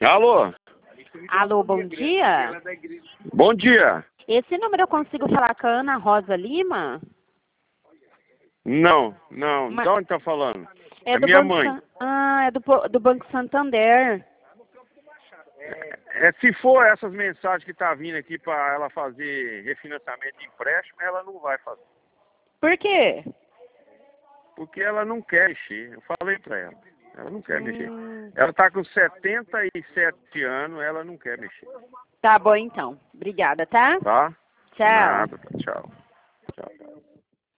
Alô? Alô, bom dia. Bom dia. Esse número eu consigo falar com a Ana Rosa Lima? Não. Mas- De onde tá falando? É do minha Banco mãe. é do Banco Santander. Se for essas mensagens que tá vindo aqui para ela fazer refinanciamento de empréstimo, ela não vai fazer. Por quê? Porque ela não quer mexer. Eu falei para ela. Ela não quer mexer. Hum, Ela tá com 77 anos, ela não quer mexer. tá bom então. Obrigada, tá? Tá? Tchau. Nada, tá. Tchau. Tchau.